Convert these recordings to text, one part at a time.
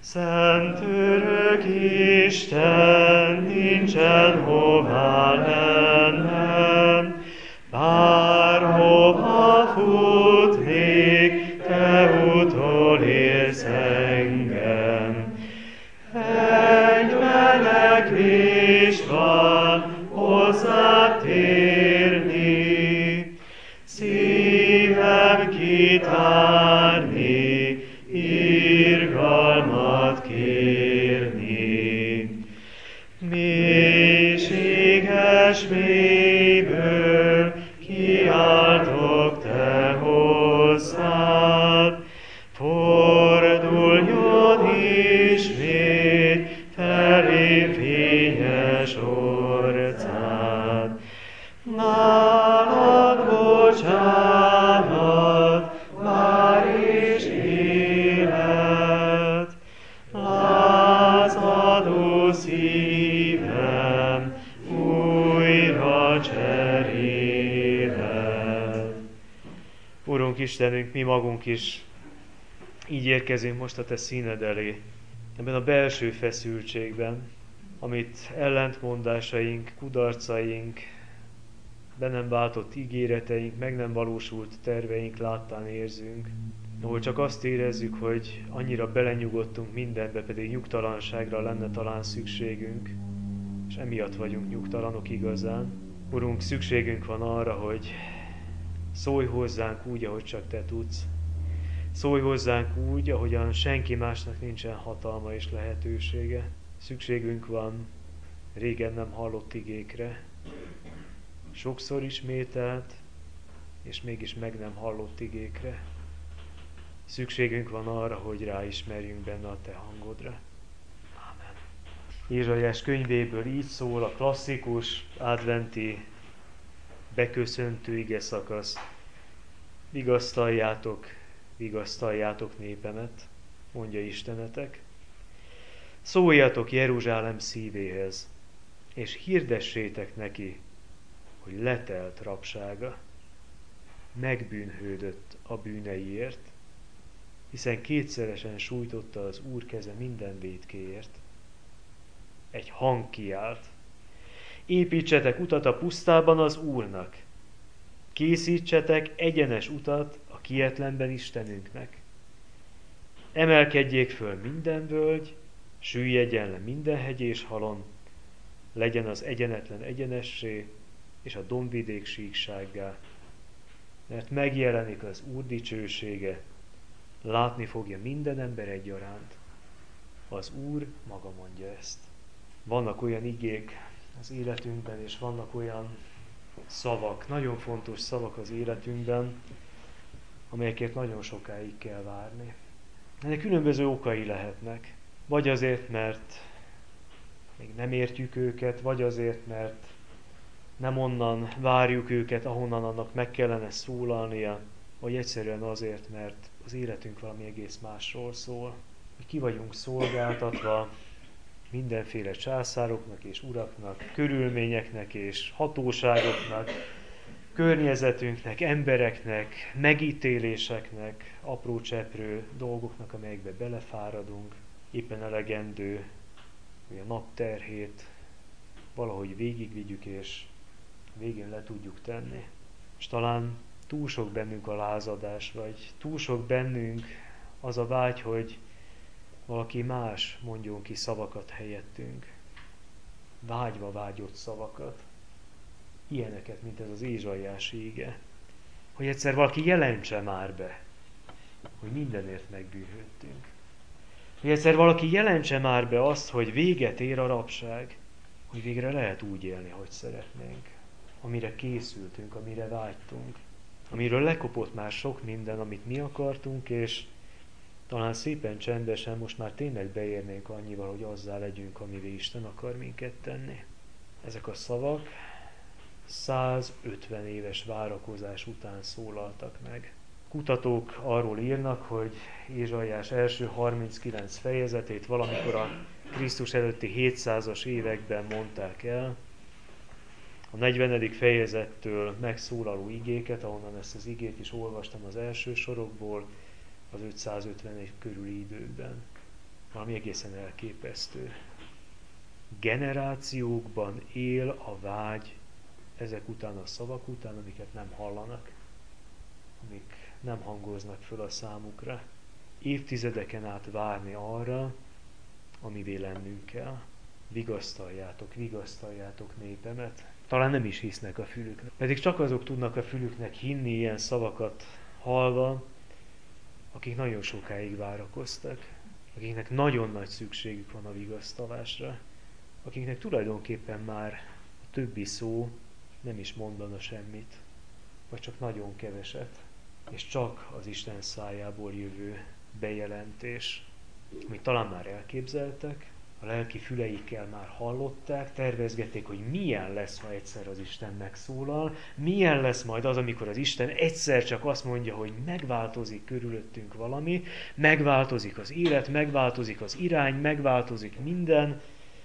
Szent örök Isten, nincsen hová mennem, bárhova futnék, te utolérsz engem. Egy menekvés van, hozzád térni, szívem kitárni, irgalmat kérni. Mélységes mélyből kiáltok te hozzád, forduljon ismét felém fényes orcád. Nálad bocsánat, vár és élet, lázadó szívem újra cseréled. Urunk Istenünk, mi magunk is így érkezünk most a te színed elé, ebben a belső feszültségben, amit ellentmondásaink, kudarcaink, be nem váltott ígéreteink, meg nem valósult terveink láttán érzünk, ahol csak azt érezzük, hogy annyira belenyugodtunk mindenbe, pedig nyugtalanságra lenne talán szükségünk, és emiatt vagyunk nyugtalanok igazán. Urunk, szükségünk van arra, hogy szólj hozzánk úgy, ahogy csak te tudsz. Szólj hozzánk úgy, ahogyan senki másnak nincsen hatalma és lehetősége. Szükségünk van régen nem hallott igékre, sokszor ismételt, és mégis meg nem hallott igékre. Szükségünk van arra, hogy ráismerjünk benne a te hangodra. Ámen. Ézsaiás könyvéből így szól a klasszikus adventi beköszöntő ige szakasz. Vigasztaljátok népemet, mondja Istenetek. Szóljatok Jeruzsálem szívéhez, és hirdessétek neki, hogy letelt rabsága, megbűnhődött a bűneiért, hiszen kétszeresen sújtotta az Úr keze minden vétkéért. Egy hang kiált: építsetek utat a pusztában az Úrnak, készítsetek egyenes utat a kietlenben Istenünknek. Emelkedjék föl minden völgy, süllyedjen le minden hegy és halom, legyen az egyenetlen egyenessé, és a dombvidék síksággá. Mert megjelenik az Úr dicsősége, látni fogja minden ember egyaránt. Az Úr maga mondja ezt. Vannak olyan igék az életünkben, és vannak olyan szavak, nagyon fontos szavak az életünkben, amelyekért nagyon sokáig kell várni. Ennek különböző okai lehetnek. Vagy azért, mert még nem értjük őket, vagy azért, mert nem onnan várjuk őket, ahonnan annak meg kellene szólalnia, vagy egyszerűen azért, mert az életünk valami egész másról szól. Mi ki vagyunk szolgáltatva mindenféle császároknak és uraknak, körülményeknek és hatóságoknak, környezetünknek, embereknek, megítéléseknek, apró cseprő dolgoknak, amelyekbe belefáradunk, éppen elegendő, hogy a nap terhét valahogy végigvigyük és végén le tudjuk tenni. És talán túl sok bennünk a lázadás, vagy túl sok bennünk az a vágy, hogy valaki más mondjon ki szavakat helyettünk. Vágyva vágyott szavakat. Ilyeneket, mint ez az ézsaiási ige. Hogy egyszer valaki jelentse már be, hogy mindenért megbűnhődtünk. Hogy egyszer valaki jelentse már be azt, hogy véget ér a rabság, hogy végre lehet úgy élni, hogy szeretnénk. Amire készültünk, amire vágytunk. Amiről lekopott már sok minden, amit mi akartunk, és talán szépen csendesen most már tényleg beérnénk annyival, hogy azzá legyünk, amivé Isten akar minket tenni. Ezek a szavak 150 éves várakozás után szólaltak meg. Kutatók arról írnak, hogy Ézsaiás első 39 fejezetét valamikor a Krisztus előtti 700-as években mondták el. A 40. fejezettől megszólaló igéket, ahonnan ezt az igét is olvastam az első sorokból, az 550 körüli időkben. valami egészen elképesztő. Generációkban él a vágy ezek után a szavak után, amiket nem hallanak, amik nem hangoznak föl a számukra. Évtizedeken át várni arra, amivé lennünk kell. Vigasztaljátok népemet. Talán nem is hisznek a fülüknek. Pedig csak azok tudnak a fülüknek hinni ilyen szavakat hallva, akik nagyon sokáig várakoztak, akiknek nagyon nagy szükségük van a vigasztalásra, akiknek tulajdonképpen már a többi szó nem is mondana semmit, vagy csak nagyon keveset, és csak az Isten szájából jövő bejelentés, amit talán már elképzeltek, a lelki füleikkel már hallották, tervezgették, hogy milyen lesz, ha egyszer az Isten megszólal, milyen lesz majd az, amikor az Isten egyszer csak azt mondja, hogy megváltozik körülöttünk valami, megváltozik az élet, megváltozik az irány, megváltozik minden.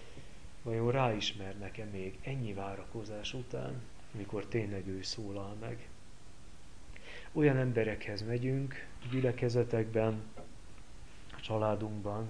Vajon ráismernek-e még ennyi várakozás után, amikor tényleg ő szólal meg? Olyan emberekhez megyünk, gyülekezetekben, a családunkban,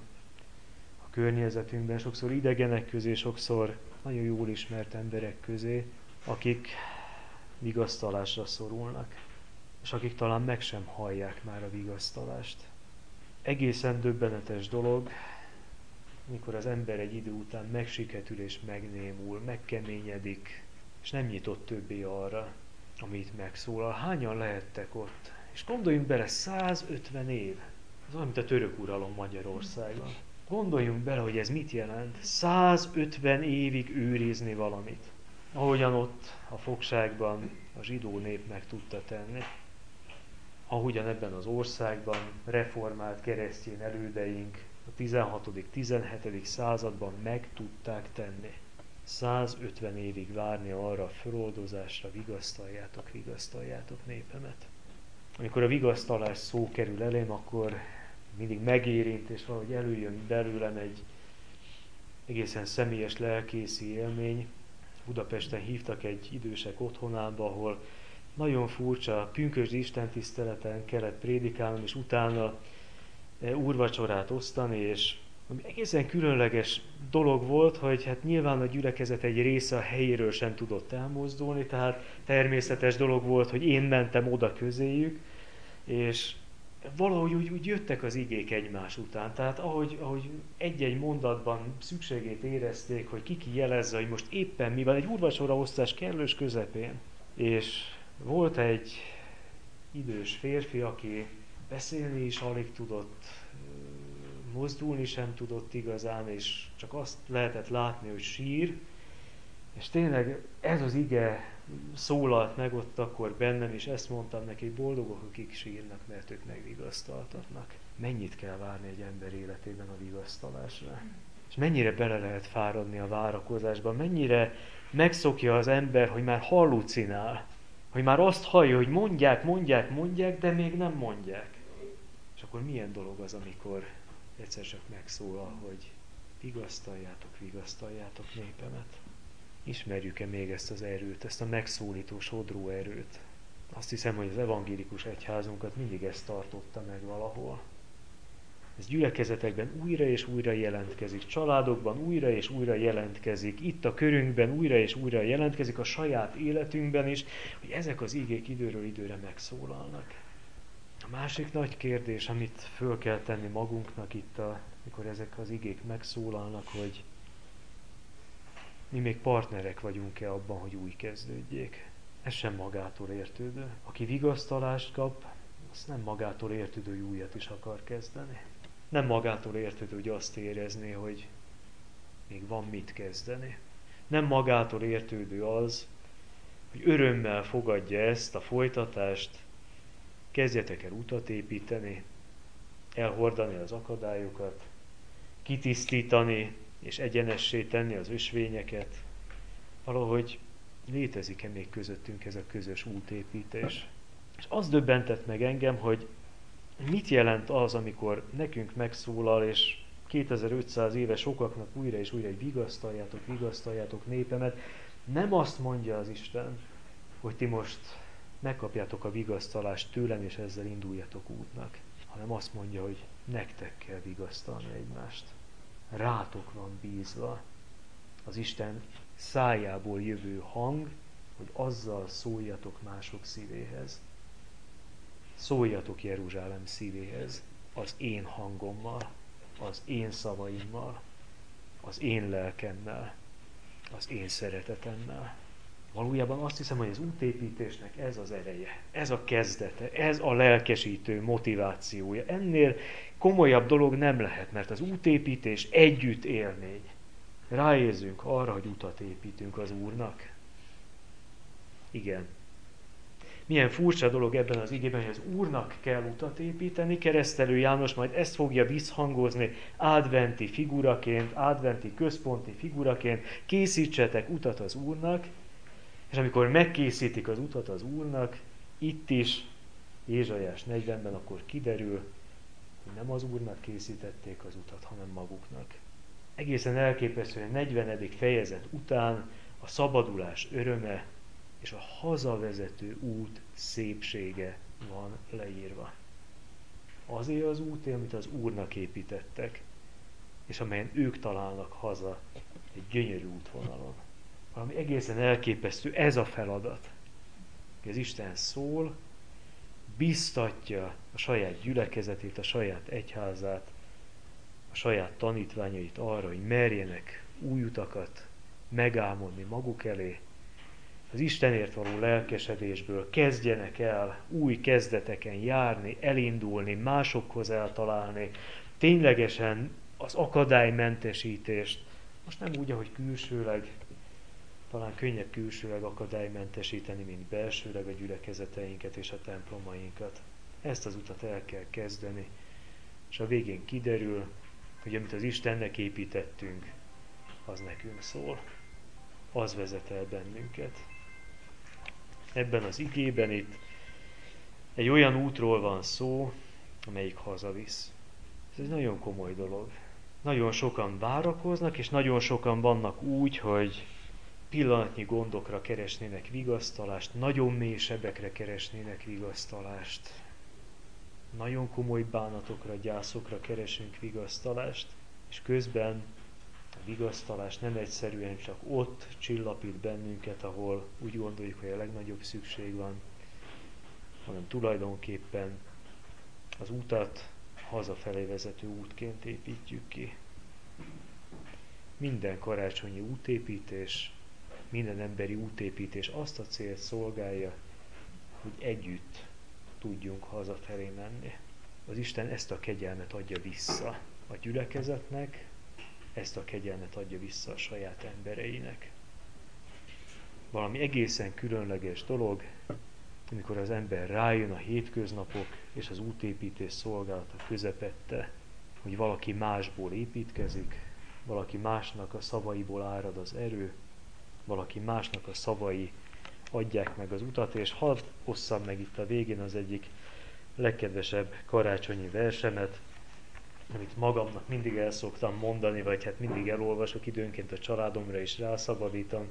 a környezetünkben, sokszor idegenek közé, sokszor nagyon jól ismert emberek közé, akik vigasztalásra szorulnak, és akik talán meg sem hallják már a vigasztalást. Egészen döbbenetes dolog, mikor az ember egy idő után megsiketül és megnémul, megkeményedik, és nem nyitott többé arra, amit megszólal. Hányan lehettek ott? És gondoljunk bele, 150 év. Ez olyan, mint a török uralom Magyarországon. Gondoljunk bele, hogy ez mit jelent. 150 évig őrizni valamit. Ahogyan ott a fogságban a zsidó nép meg tudta tenni. Ahogyan ebben az országban reformált keresztény elődeink a 16.-17. században meg tudták tenni. 150 évig várni arra a föloldozásra, vigasztaljátok népemet. Amikor a vigasztalás szó kerül elém, akkor mindig megérint, és valahogy előjön belőlem egy egészen személyes lelkészi élmény. Budapesten hívtak egy idősek otthonába, ahol nagyon furcsa, pünkösdi istentiszteleten kellett prédikálnom, és utána úrvacsorát osztani, és egészen különleges dolog volt, hogy hát nyilván a gyülekezet egy része a helyéről sem tudott elmozdulni, tehát természetes dolog volt, hogy én mentem oda közéjük, és valahogy úgy jöttek az igék egymás után. Tehát ahogy egy-egy mondatban szükségét érezték, hogy ki jelezze, hogy most éppen mi van, egy úrvacsoraosztás kellős közepén. És volt egy idős férfi, aki beszélni is alig tudott, mozdulni sem tudott igazán, és csak azt lehetett látni, hogy sír. És tényleg ez az ige szólalt meg ott akkor bennem, és ezt mondtam neki, boldogok, akik sírnak, mert ők megvigasztaltatnak. Mennyit kell várni egy ember életében a vigasztalásra? És mennyire bele lehet fáradni a várakozásba, mennyire megszokja az ember, hogy már hallucinál, hogy már azt hallja, hogy mondják, de még nem mondják. És akkor milyen dolog az, amikor egyszer csak megszólal, hogy vigasztaljátok népemet. Ismerjük-e még ezt az erőt, ezt a megszólító, sodró erőt? Azt hiszem, hogy az evangélikus egyházunkat mindig ezt tartotta meg valahol. Ez gyülekezetekben újra és újra jelentkezik, családokban újra és újra jelentkezik, itt a körünkben újra és újra jelentkezik, a saját életünkben is, hogy ezek az igék időről időre megszólalnak. A másik nagy kérdés, amit föl kell tenni magunknak itt, amikor ezek az igék megszólalnak, hogy mi még partnerek vagyunk-e abban, hogy új kezdődjék. Ez sem magától értődő. Aki vigasztalást kap, az nem magától értődő, hogy újat is akar kezdeni. Nem magától értődő, hogy azt érezné, hogy még van mit kezdeni. Nem magától értődő az, hogy örömmel fogadja ezt a folytatást, kezdjetek el utat építeni, elhordani az akadályokat, kitisztítani és egyenessé tenni az ösvényeket. Valahogy létezik-e még közöttünk ez a közös útépítés? És az döbbentett meg engem, hogy mit jelent az, amikor nekünk megszólal, és 2500 éve sokaknak újra és újra, hogy vigasztaljátok népemet. Nem azt mondja az Isten, hogy ti most megkapjátok a vigasztalást tőlem, és ezzel induljatok útnak, hanem azt mondja, hogy nektek kell vigasztalni egymást. rátok van bízva az Isten szájából jövő hang, hogy azzal szóljatok mások szívéhez. Szóljatok Jeruzsálem szívéhez az én hangommal, az én szavaimmal, az én lelkemmel, az én szeretetemmel. Valójában azt hiszem, hogy az útépítésnek ez az ereje, ez a kezdete, ez a lelkesítő motivációja. Ennél komolyabb dolog nem lehet, mert az útépítés együtt élmény. Ráérzünk arra, hogy utat építünk az Úrnak. Igen. Milyen furcsa dolog ebben az igében, hogy az Úrnak kell utat építeni. Keresztelő János majd ezt fogja visszhangozni adventi figuraként, adventi központi figuraként. Készítsetek utat az Úrnak, és amikor megkészítik az utat az Úrnak, itt is, Ézsaiás 40-ben akkor kiderül, hogy nem az Úrnak készítették az utat, hanem maguknak. Egészen elképesztő, hogy a 40. fejezet után a szabadulás öröme és a hazavezető út szépsége van leírva. Azért az út, amit az Úrnak építettek, és amelyen ők találnak haza egy gyönyörű útvonalon. Valami egészen elképesztő, ez a feladat. Az Isten szól, biztatja a saját gyülekezetét, a saját egyházát, a saját tanítványait arra, hogy merjenek új utakat megálmodni maguk elé, az Istenért való lelkesedésből kezdjenek el új kezdeteken járni, elindulni, másokhoz eltalálni, ténylegesen az akadálymentesítést, most nem úgy, ahogy külsőleg, talán könnyebb külsőleg akadálymentesíteni, mint belsőleg a gyülekezeteinket és a templomainkat. Ezt az utat el kell kezdeni, és a végén kiderül, hogy amit az Istennek építettünk, az nekünk szól. Az vezet el bennünket. Ebben az igében itt egy olyan útról van szó, amelyik hazavisz. Ez egy nagyon komoly dolog. Nagyon sokan várakoznak, és nagyon sokan vannak úgy, hogy pillanatnyi gondokra keresnének vigasztalást, nagyon mély sebekre keresnének vigasztalást. Nagyon komoly bánatokra, gyászokra keresünk vigasztalást, és közben a vigasztalás nem egyszerűen csak ott csillapít bennünket, ahol úgy gondoljuk, hogy a legnagyobb szükség van, hanem tulajdonképpen az utat hazafelé vezető útként építjük ki. Minden karácsonyi útépítés, minden emberi útépítés azt a célt szolgálja, hogy együtt tudjunk hazafelé menni. Az Isten ezt a kegyelmet adja vissza a gyülekezetnek, ezt a kegyelmet adja vissza a saját embereinek. Valami egészen különleges dolog, amikor az ember rájön a hétköznapok és az útépítés szolgálata közepette, hogy valaki másból építkezik, valaki másnak a szavaiból árad az erő, valaki másnak a szavai adják meg az utat, és hadd osszam meg itt a végén az egyik legkedvesebb karácsonyi versemet, amit magamnak mindig el szoktam mondani, vagy hát mindig elolvasok időnként a családomra is rászabadítom.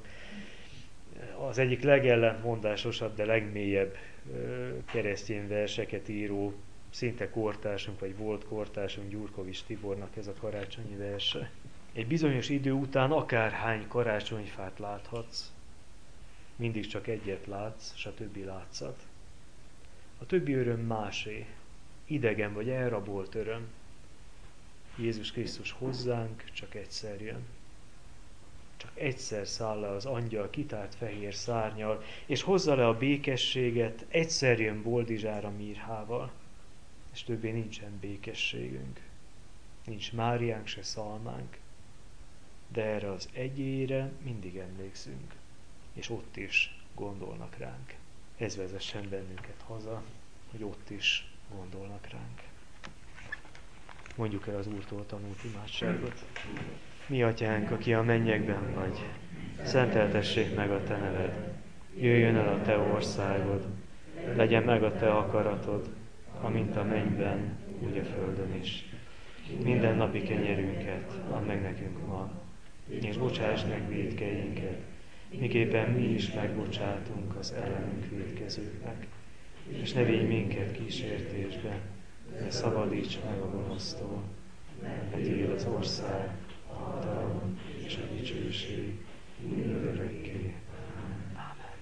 Az egyik legellentmondásosabb, de legmélyebb keresztény verseket író, szinte kortársunk, vagy volt kortársunk, Gyurkovics Tibornak ez a karácsonyi verse. Egy bizonyos idő után akárhány karácsonyfát láthatsz, mindig csak egyet látsz, és a többi látszat. A többi öröm másé, idegen vagy elrabolt öröm. Jézus Krisztus hozzánk csak egyszer jön. Csak egyszer száll le az angyal kitárt fehér szárnyal, és hozza le a békességet, egyszer jön boldizsára mírhával, és többé nincsen békességünk. Nincs Máriánk, se szalmánk, de erre az egyére mindig emlékszünk, és ott is gondolnak ránk. Ez vezessen bennünket haza, hogy ott is gondolnak ránk. Mondjuk el az Úrtól tanult imádságot. Mi atyánk, aki a mennyekben vagy, szenteltessék meg a te neved. Jöjjön el a te országod, legyen meg a te akaratod, amint a mennyben, úgy a földön is. Minden napi kenyerünket add meg nekünk ma, és bocsáss meg vétkeinket, miképpen mi is megbocsátunk az ellenünk vétkezőknek. És ne vigy minket kísértésbe, de szabadíts meg a gonosztól, mert tiéd az ország, hatalom és a dicsőség mindörökké. Ámen.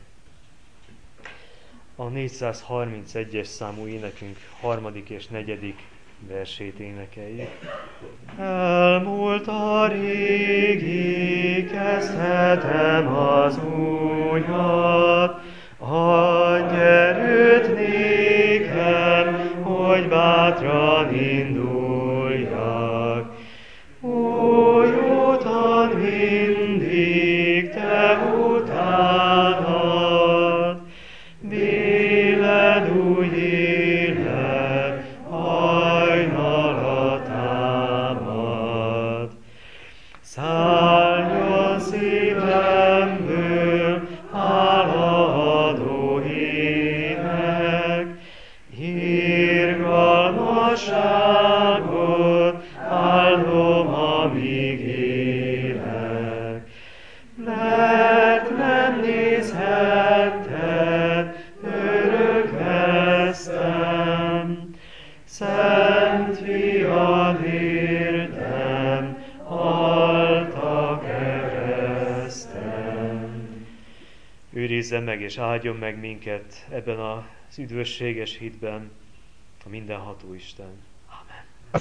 A 431-es számú énekünk 3. és 4. versét énekeljük. Elmúlt a régi, kezdhetem az újat, adj erőt nékem, hogy bátran induljak. Új úton mindig te utánad, véled új élet, hajnala támad. Szálljon szívemből hálaadó ének, irgalmasságot áldom, amíg élek. Mert nem nézhetted örök vesztem, Szent Fiad értem, halt a kereszten. Őrizzen meg és áldjon meg minket ebben az üdvösséges hitben a mindenható Isten.